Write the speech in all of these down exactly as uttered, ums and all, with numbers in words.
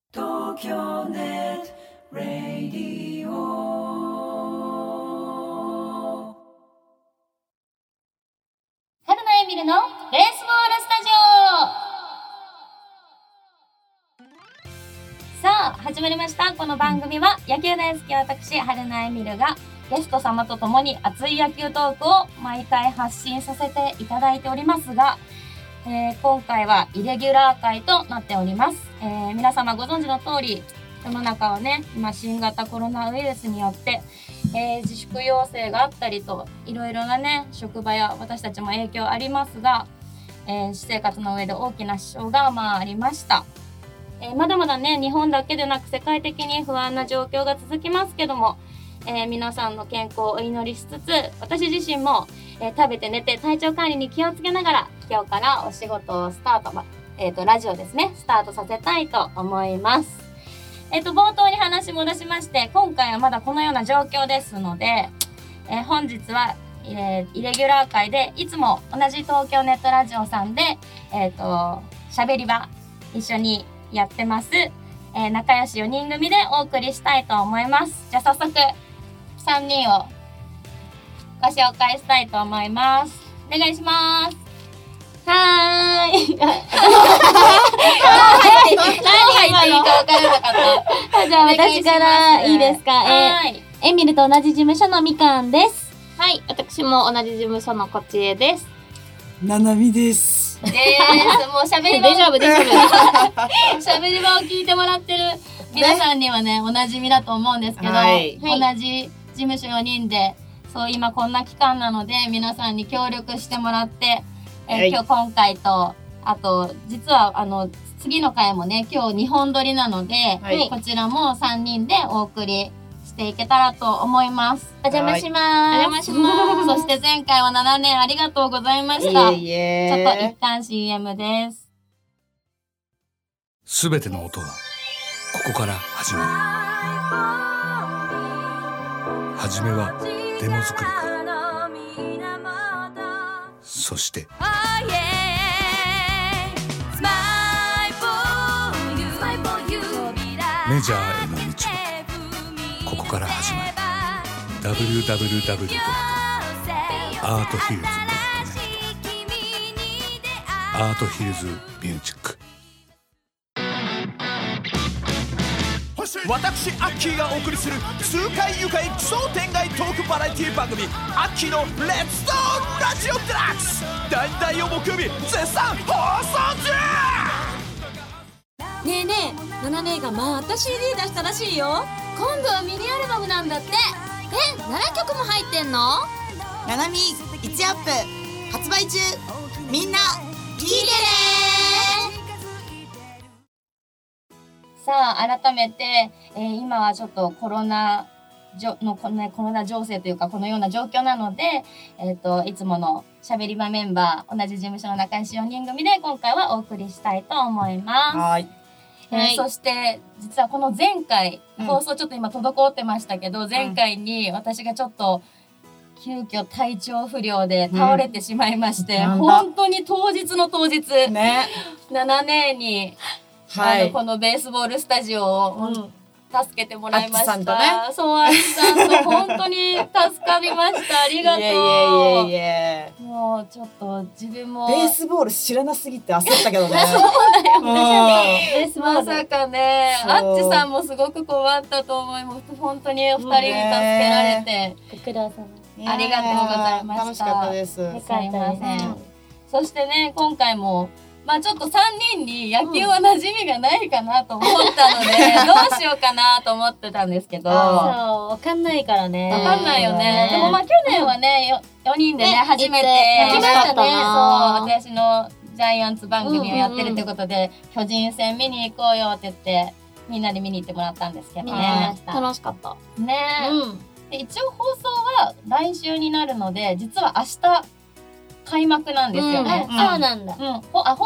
東京ネットラディオ。 春名エミルのベースボールスタジオ。さあ始まりました。この番組は野球大好き私春名エミルがゲスト様と共に熱い野球トークを毎回発信させていただいておりますが、えー、今回はイレギュラー回となっております。えー、皆様ご存知の通り世の中はね今新型コロナウイルスによって、えー、自粛要請があったりといろいろなね職場や私たちも影響ありますが、えー、私生活の上で大きな支障がまあありました。えー、まだまだね日本だけでなく世界的に不安な状況が続きますけども、えー、皆さんの健康をお祈りしつつ私自身も、えー、食べて寝て体調管理に気をつけながら今日からお仕事をスタート、まえー、とラジオですねスタートさせたいと思います。えー、と冒頭に話戻しまして今回はまだこのような状況ですので、えー、本日は、えー、イレギュラー回でいつも同じ東京ネットラジオさんでえっ、ー、と喋り場一緒にやってます、えー、仲良しよにん組でお送りしたいと思います。じゃあ早速さんにんをご紹介したいと思います。お願いします。はーい。何入っていいか分からなかった。 じゃあ私からいいですか。えー、エミルと同じ事務所のみかんです。 はい、私も同じ事務所のこちえです。 ななみです。 です。もう喋り場大丈夫大丈夫。喋り場を聞いてもらってる皆さんにはねおなじみだと思うんですけど、 はい、 同じ事務所よにんでそう今こんな期間なので皆さんに協力してもらって、えーはい、今日今回とあと実はあの次の回もね今日にほん撮りなので、はい、こちらもさんにんでお送りしていけたらと思います。 お邪魔します。 お邪魔します。そして前回はななねんありがとうございました。 いえいえちょっと一旦 シーエム です。 すべての音はここから始まる。はじめはデモ作りから、そしてメジャーへの道もここから始まる。 ダブリューダブリューダブリュー ドット アートヒルズ ドット ネット アートヒルズミュージック。 私アッキーがお送りする痛快愉快奇想天外トークバラエティ番組アッキーのレッツドーンラジオデラックスだいだいを木曜日絶賛放送中。 ねえねえななねえがまた シーディー 出したらしいよ。 今度はミニアルバムなんだって。 え、ななきょくも入ってんの？ ななみいちアップ発売中。みんな聞いてね。 さあ改めて、えー、今はちょっとコロナのこの、ね、コロナ情勢というかこのような状況なので、えー、といつものしゃべり場メンバー同じ事務所の仲良しよにん組で今回はお送りしたいと思います。 はい、 えーはい、そして実はこの前回、うん、放送ちょっと今滞ってましたけど前回に私がちょっと急遽体調不良で倒れてしまいまして、うん、本当に当日の当日、ね、ななねんにはい、あのこのベースボールスタジオを、うん、助けてもらいました。あっちさんとね。そう、あっちさんと本当に助かりました。ありがとう。いえいえいえいえ。もうちょっと自分もベースボール知らなすぎて焦ったけどね。 そうだよね。ベースボールまさかね、あっちさんもすごく困ったと思います。本当にお二人に助けられて、 ご苦労様。 ありがとうございました。 楽しかったです。 すいません。そしてね、今回もまあちょっとさんにんに野球は馴染みがないかなと思ったので、うん、どうしようかなと思ってたんですけど、そうわかんないからね。 わかんないよね。でもまあ去年はね、よにんでね初めて行きましたね。そう私のジャイアンツ番組をやってるってことで、うんうん、巨人戦見に行こうよって言ってみんなで見に行ってもらったんですけどね。 楽しかった。 ね、うん、で一応放送は来週になるので実は明日開幕なんですよね。 うん、そうなんだ。 うん、ほあ放送した時に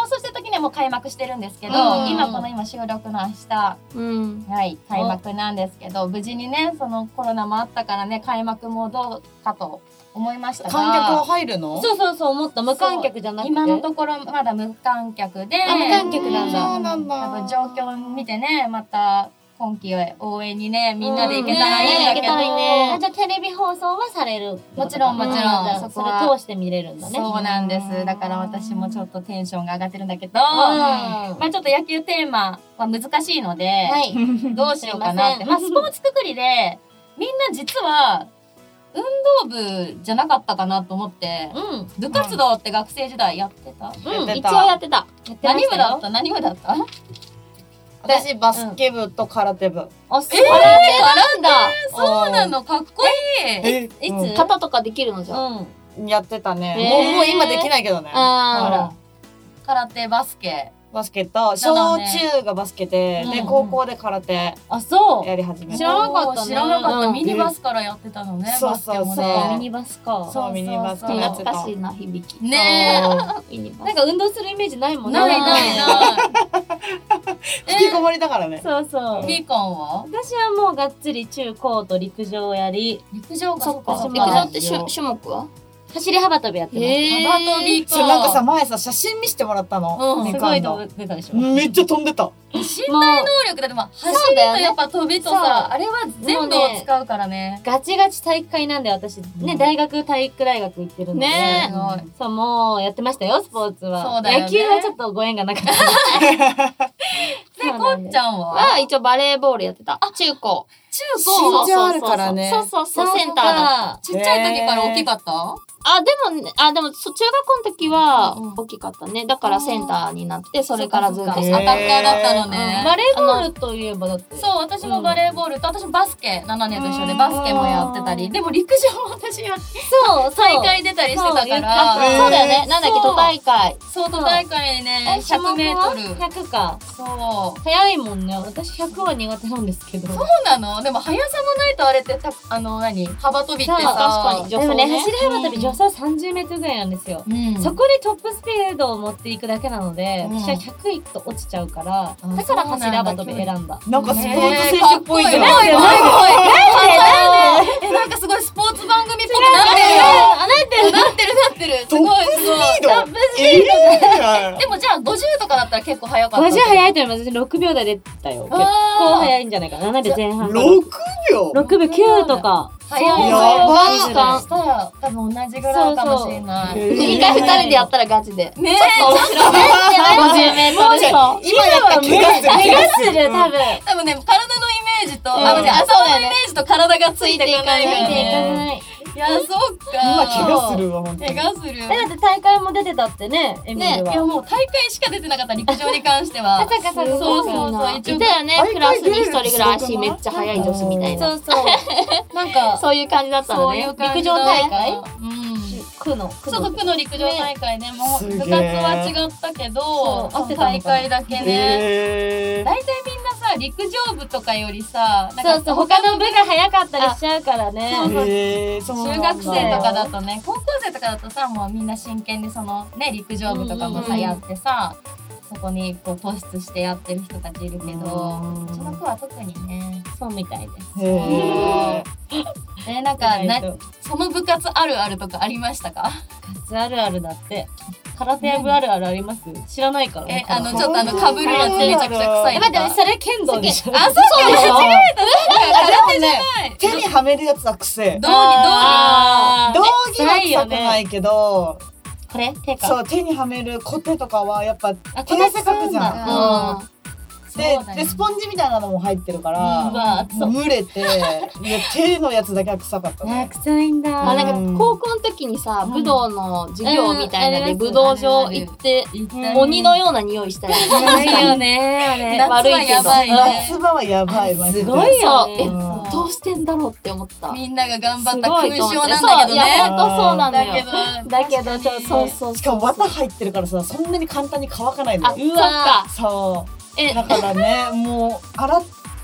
にはもう開幕してるんですけど、 うん今この今収録の明日、 うん。 はい、開幕なんですけど、無事にね、そのコロナもあったからね、開幕もどうかと思いましたが。 観客は入るの？ そうそうそう思った。無観客じゃなくて。 今のところまだ無観客で、 あ無観客なんだそうなんだ。 多分状況を見てね、また今季応援にね、みんなで行けたらいいんだけど、 うんね行けたらいいねあじゃあテレビ放送はされるってことか。 もちろんもちろんうじゃあそそれこは通して見れるんだね。 そうなんです。だから私もちょっとテンションが上がってるんだけど、 うんまあちょっと野球テーマは難しいので、 はい。 どうしようかなって。 すいませんまあスポーツくくりで、みんな実は運動部じゃなかったかなと思って、 うん。 部活動って学生時代やってた？ うん。 やって一応やってた。 何部だった？何部だった？ 私バスケ部と空手部。 あ、そうえーなんだ。 そうなの、かっこいい。 え、 いつ肩とかできるのじゃん。 うん。 うんやってたね。 へーもうもう今できないけどね。 あ空手、バスケ。 バスケと小中がバスケで、でうん高校で空手あ、そう。 やり始め知らた。 なかったね知らなかった。 うんミニバスからやってたのね、 そうバスケもそうね。 ミニバスか。 そうミニバスケそうやってた。 懐かしいな、響き。 ねミニバスなんか運動するイメージないもえ。 んね。 ないないない。 引きこもりだからね。 そうそう。 ピーコンは私はもうがっつり中高と陸上をやり、 陸上か、 そっかそっ陸上か。 って種種目は走り幅跳びやってまへー幅跳びか。 そうなんかさ前さ写真見せてもらったの。 うんす。 みすごいかんのと出たでしょ。 めっちゃ飛んでた。 身体能力だって、まあ、走りとやっぱ飛びとそうさ、あれは全部を使うからね。 ガチガチ体育会なんで私、ね、大学体育大学行ってるんで。 ねすごい。 そう、もうやってましたよ、スポーツは。 そうだよね野球はちょっとご縁がなかった。 で、こっちゃんはは一応バレーボールやってた。中高。 中身高長あるからね。 そうそうそう、センターだった。 ちっちゃい時から大きかったあ、でもね、あ、でも、そ中学校の時はうんうん大きかったね。だからセンターになって、それからずっと。 アタそっかッカーだったのね。 バレーボールといえばだって。 そう、私もバレーボールと、私もバスケ、ななねんと一緒でバスケもやってたり、でも陸上も私やって、 そう、そう。 大会出たりしてたかそう言ってら、 たそうだよね。なんだっけ、 そう都大会。 そう、都大会にね、ひゃくメートル。 ひゃくか。 そう。 早いもんね。私ひゃくは苦手なんですけど。 そうなの？でも速さもないとあれってた、あの何幅跳びってさ、 そう確かにでもね、 助走ね走り幅跳び助走さんじゅうメートルぐらいなんですよ。 うん、 そこにトップスピードを持っていくだけなので、 うん私はひゃくいくと落ちちゃうから、 うんだから走り幅跳び選んだ。 なんかスポーツ選手っぽいじゃん。 ねえかっこいいかっこいいえ、なんかすごいスポーツ番組っぽくなってるよ。なってるなってるなってる。すごいすごい。 トップスピード。 でもじゃあごじゅうとかだったら結構速かった。 ごじゅう早いと思います。ろくびょう台出たよ。結構早いんじゃないかな。ななで前半から。 六秒。 ろくびょうきゅうとか。 早いやば確かにしたら多分同じぐらいかもしれない。 そうそう一回二人でやったらガチで。 ねえ、 面白い。ごじゅうメートル走。 今やったら怪我する。 怪我する、多分。 多分ね、体のイメージと、 うんあ、間違え頭のイメージと体がついていかないからついていかね。 ない。 いや、そっか。 今怪我するわ本当に。 怪我する。 え、だって大会も出てたってね、エミルいや、 は。 もう大会しか出てなかった、陸上に関しては。 そっかそっかそうそうそう。 い一応たよね、クラスに一人ぐらい足めっちゃ速い女子みたいな。 そうそう。なんか、 そういう感じだったのねそういう。感じ陸上大会うん。 区の、区そうそう、区の陸上大会ね、もうすげえ部活は違ったけど、 そう合ってたのかな大会だけね。 へ大体みんなさ、陸上部とかよりさ、なんかそうそう、他の部が早かったりしちゃうからね。 ーへーそうなんだ中学生とかだとね、高校生とかだとさ、もうみんな真剣にそのね、陸上部とかもさ、 うんやってさ、そこにこう突出してやってる人たちいるけど、 うんうちの子は特にね、 そうみたいです。 へえ、なんか、な意外とその部活あるあるとかありましたか？ 部あるあるだって。空手部あるあるあります知らないからえね。、 あの、ちょっとあの、被るやつめちゃくちゃ臭いえ、 とか。 待って待って、それ剣道でしょ。 あ、そうか、間違えた、そうか、空手じゃない。 ー手にはめるやつは癖。 道着、 あー道着は臭くないけど、 これ手か。 そう手にはめるコテとかはやっぱあ手汗かくじゃん。 ん。 道着。 でそうだねでスポンジみたいなのも入ってるかうらわそう蒸れていや手のやつだけは臭かったね、 ね。 臭いんだ。 あ、なんうんか高校の時にさ、武道の授業みたいなので、 うん武道場行って、 行ったり鬼のような匂いしたり。 臭いよね、あれ。 夏はやばいね。 夏場はやばいマジで。 すごいよね。 え、 うんどうしてんだろうって思った。 みんなが頑張ったすごい勲と思って章なんだけどそういや、 ね。 ほんとそうなのよ。 だけど、 だけど、ちょっと、 そうそう。 しかも綿入ってるからさそんなに簡単に乾かないのあ、 よ。 そっか。 そえう、だからねもう洗っ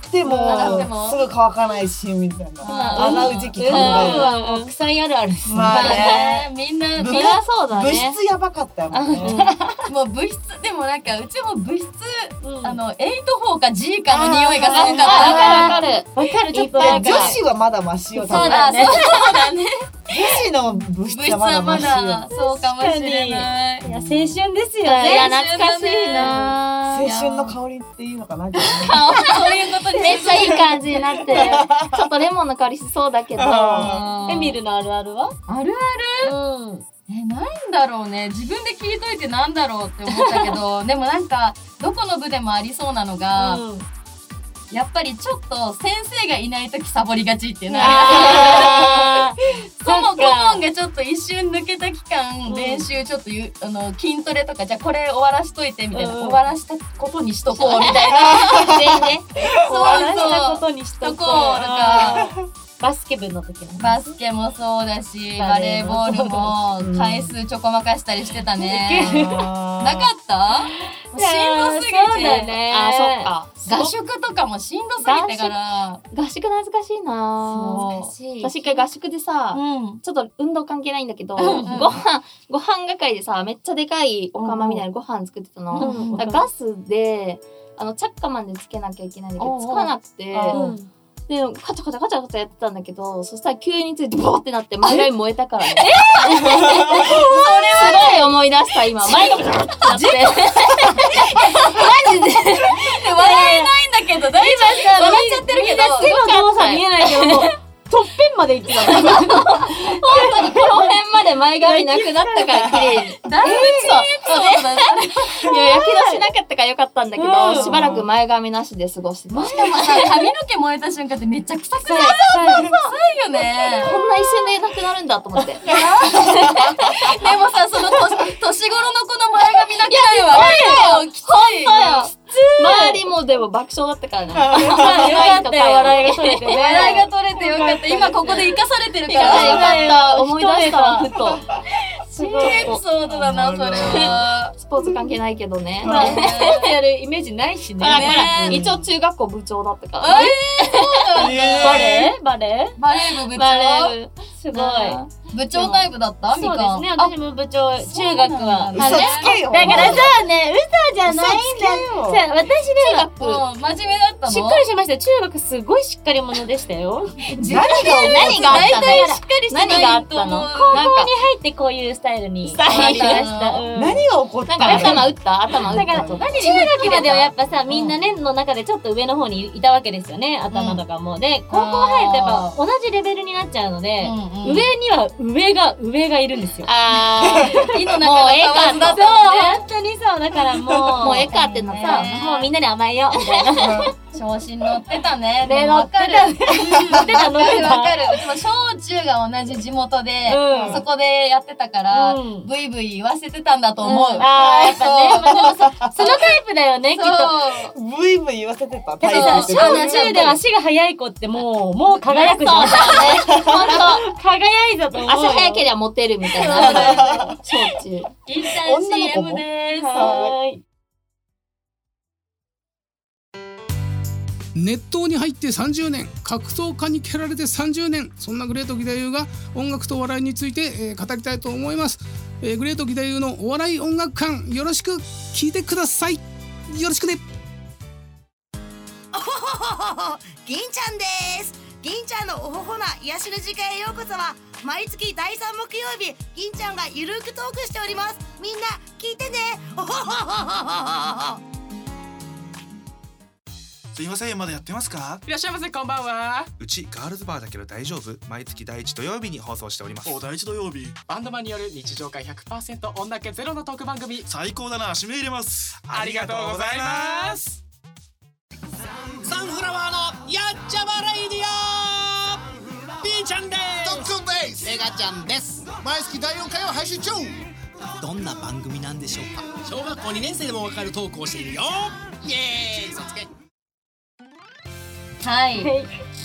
っても洗ってもすぐ乾かないしみたいな。洗う時期考えうんる。 はもう臭いあるあるです。 まあね。 みんな部みんなそうだね。 物質やばかったよね。 もう物質でもなんかうちも物質、あのエイトフォーか ジー かの匂いがすごかった。 わかるわかる。わかるちょっとわかる。 女子はまだマシよ。 そうだね。そうだね。 女子の物質物質はまだはまマシよ。 だそうかもしれない。 いや青春ですよいね。 や懐かしいな。 青春の香りっていうのかな。 そういうことにめっちゃいい感じになってる。ちょっとレモンの香りしそうだけど。 エミルのあるあるは？ あるある。 うん。 え、なんだろうね。自分で聞いといてなんだろうって思ったけど、でもなんかどこの部でもありそうなのが、やっぱりちょっと先生がいないときサボりがちっていうのはあります。顧問顧問がちょっと一瞬抜けた期間、練習ちょっとゆあの筋トレとかじゃあこれ終わらしといてみたいな、終わらしたことにしとこうみたいな。全然終わらしたことにしとこう。 とこうとか。 バスケ部の時のバスケもそうだし、バレーボールも回数ちょこまかしたりしてたね。なかったしんどすぎて。 あ、そっか。 合宿とかもしんどすぎてから。 合宿懐かしいな。 そう。 私一回合宿でさ、ちょっと運動関係ないんだけど、ご飯、ご飯係でさ、めっちゃでかいお釜みたいなご飯作ってたの。ガスで、あの、チャッカマンでつけなきゃいけないんだけど、つかなくて、で、カチャカチャカチャカチャやってたんだけど、そしたら急についてボーってなって前髪燃えたからね。それはすごい思い出した、今。前髪ボーってなって。マジで。笑えないんだけど、大丈夫？笑っちゃってるけど。 手の動作見えないけども、とっぺんまで行ってた。 本当にこの辺まで前髪なくなったから綺麗に。 だいぶいや、やけどしなかったからよかったんだけど、しばらく前髪なしで過ごしてた。 しかもさ、髪の毛燃えた瞬間ってめっちゃ臭くない？臭いよね。 こんな一瞬でなくなるんだと思って。でもさ、その年頃の子の前髪なくなるわ。きつい。 周りもでも爆笑だったからね。 よかったよ、笑いが取れてね。 笑いが取れてよかった。今ここで生かされてるから。 よかった。思い出したわ、ふと。 新エピソードだな、それは。 スポーツ関係ないけどね。 まあ、スポーツやるイメージないしね。 一応中学校部長だったから。 えそうなんだ。 バレーバレーバレー部部長。 バレー部。 すごい。 部長タイプだったみかん。 そうですね、私も部長、中学は。 嘘つけよ。 だからさ、ね、嘘じゃないんだ。さ、私ね、 真面目だったの？ しっかりしました。中学すごいしっかり者でしたよ。 何が何があったの？ 大体しっかりしてない何があったの？ 高校に入ってこういうスタイルに。スタイルでした。 何が起こったなんか頭打った頭打った。 だから、中学まではやっぱさ、みんなね、の中でちょっと上の方にいたわけですよね。頭とかも。で、高校入るとやっぱ同じレベルになっちゃうので、上には上が、上がいるんですよ。 あー、 井の中の蛙だったもんね。 本当にそう、だからもう、 もうええかってなさ、 もうみんなで甘えよう、みたいな。 調子に乗ってたね。 ね、 でもわかる。 乗ってた、乗ってた。 わかる。うちも小中が同じ地元で、そこでやってたから、ブイブイ言わせてたんだと思う。 あー、やっぱね。まあでもそのタイプだよね、きっと。 ブイブイ言わせてた。 だからさ、小中で足が速い子ってもう、もう輝くじゃん。 そうだね。ほんと。 輝いたと思う。 足速ければモテるみたいな。小中。 一旦 シーエム です。 はーい。 熱湯に入ってさんじゅうねん、格闘家に蹴られてさんじゅうねん、そんなグレート義太夫が音楽とお笑いについて、えー、語りたいと思います、えー、グレート義太夫のお笑い音楽館、よろしく聞いてください。よろしくね。 おほほほほ、銀ちゃんです。銀ちゃんのおほほな癒しの時間へようこそは、毎月だいさん木曜日、銀ちゃんがゆるくトークしております。みんな聞いてね。おほほほほほ。 すいません、まだやってますか？ いらっしゃいませ、こんばんは。 うちガールズバーだけど大丈夫？毎月第一土曜日に放送しております。 お、第一土曜日。バンドマンによる日常会 ひゃくパーセント 女気ゼロのトーク番組。 最高だな、指名入れます。 ありがとうございます。 サンフラワーのやっちゃまレイディオ、ピーちゃんです。 トッツンです。 メガちゃんです。 毎月だいよんかいを配信中。 どんな番組なんでしょうか？小学校にねん生でもわかるトークをしているよ。イエーイ、嘘つけ。 はい。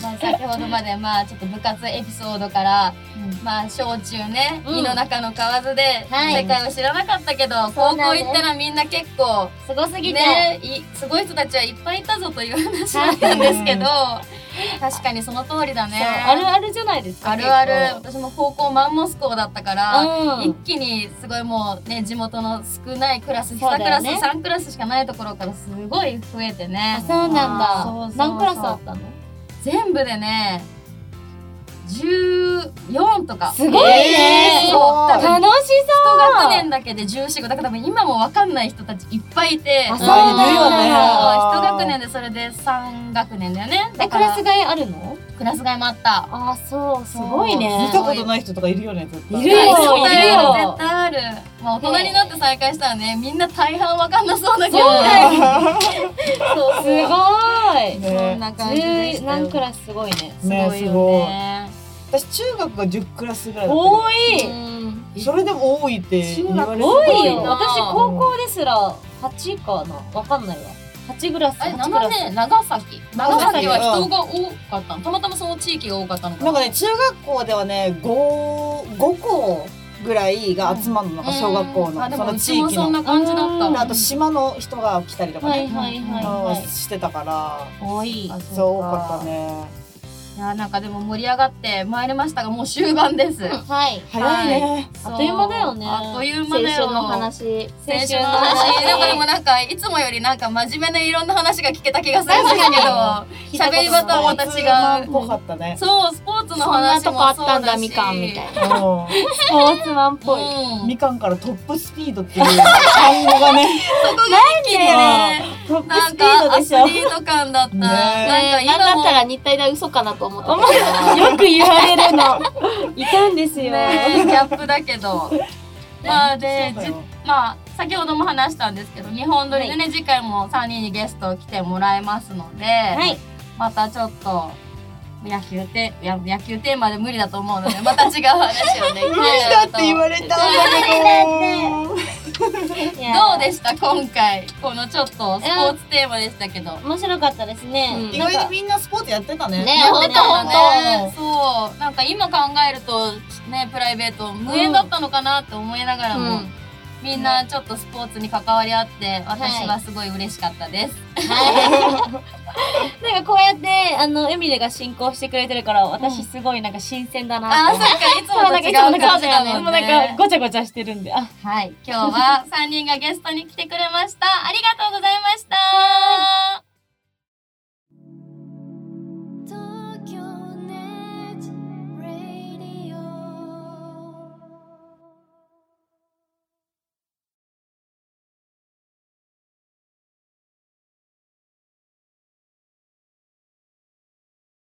まあ先ほどまでまあちょっと部活エピソードから、まあ小中ね、 うん井の中の蛙ではい世界を知らなかったけど、高校行ったらみんな結構すごすぎて、 ね、いすごい人たちはいっぱいいたぞという話だったんですけど、確かにその通りだね。 あるあるじゃないですか。 あるある。 結私も高校マンモス校だったから、 うん一気にすごいもうね、地元の少ないクラス、にクラス、 そうだよねさんクラスしかないところからすごい増えてね。 構そうなんだ。 そうそうそう何クラスあったの？ 全部でね、じゅうよんとか。 すごいね。 そう、多分楽しそう。 一学年だけでじゅうよん、ごだから多分今もわかんない人たちいっぱいいて。 あそうなんだそうよね一学年でそれでさん学年だよね。 え、 だからクラス替えあるの？ クラス替えもあった。 あ、そう、すごいね。 見たことない人とかいるよね、絶対。 いるよ、いるよ。 絶対ある。まあ大人になって再会したらね、みんな大半わかんなそうだけど。 そうだよ。 そうすごい。 そんな感じでしたよ。 何クラスすごいね。 すごいよね。 私中学がじゅうクラスぐらいだった多い。 それでも多いって言われて多いよ。私高校ですらはちかな。わかんないわ。はちクラス。 あれ、ななね、長崎。長崎は人が多かったの。たまたまその地域が多かったのかな。 なんかね、中学校ではね、ご、ご校ぐらいが集まるの、なんか小学校の、その地域の。 そんな感じだった。 あと島の人が来たりとかね、 はいはいはいはいしてたから、 多い。 そう、多かったね。 いや、なんかでも盛り上がってまいりましたが、もう終盤です。 はい。 早いね。 あっという間だよね。 あっという間だよ。 青春の話。 青春の話。なんかでもなんか、いつもよりなんか真面目ないろんな話が聞けた気がするんだけど、喋り方もまた違う。 っぽかったね。 そう、スポーツの話もそうだし。 そんなとこあったんだ、みかんみたいな。スポーツマンっぽい。 みかんからトップスピードっていう単語がね。 そこが一気にね、 トップスピードでしょ。 アスリート感だった。なんか今だったら日体大嘘かなと思ったけど。よく言われるの。いたんですよ。 ギャップだけど。まあで、まあ先ほども話したんですけど、日本撮りでね、次回もさんにんにゲスト来てもらいますので、またちょっと野球テや野球テーマで無理だと思うので、また違う話をね、 無理だって言われたんだけど。 どうでした今回、このちょっとスポーツテーマでしたけど。 面白かったですね。 意外にみんなスポーツやってたね。 ね、 やってたもんね。 ね。そう、なんか今考えるとね、プライベート無縁だったのかなって思いながらも、みんなちょっとスポーツに関わり合って、私はすごい嬉しかったです。 なんかこうやってあのエミレが進行してくれてるから私すごいなんか新鮮だなあ、そっか、いつもと違う感じだもんね。 もうなんかごちゃごちゃしてるんで。あ、 はい、今日はさんにんがゲストに来てくれました。ありがとうございました。